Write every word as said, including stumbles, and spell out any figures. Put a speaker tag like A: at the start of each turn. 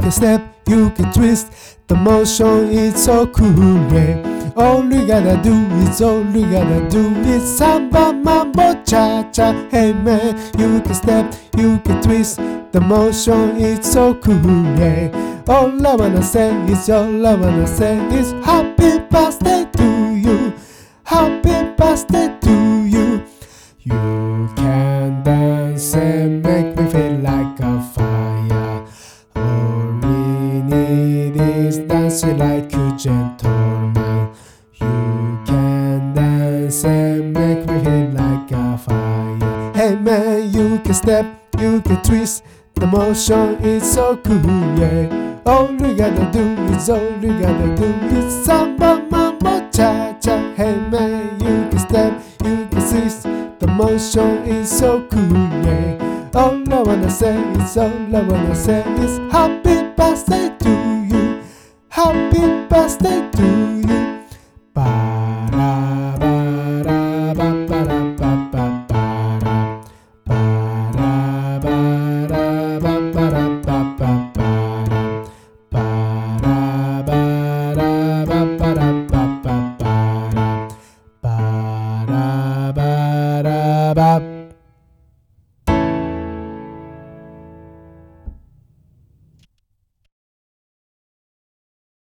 A: can step, you can twist. The motion is so cool, yeah. All you gotta do is, all you gotta do is samba, mambo, cha-cha. Hey man, you can step, you can twist. The motion is so cool, yeah. All I wanna say is, all I wanna say is happy birthday to you. Happy birthday to you. You can dance and make me feel like a fire. All we need is dancing like a gentleman. You can dance and make me feel like a fire. Hey man, you can step, you can twist. The motion is so cool, yeah. All you gotta do is, all you gotta do is samba, mambo, cha-cha. Hey man, you can step, you can twist. The motion is so cool, yeah. All I wanna say is, all I wanna say is happy birthday to you. Happy birthday to you.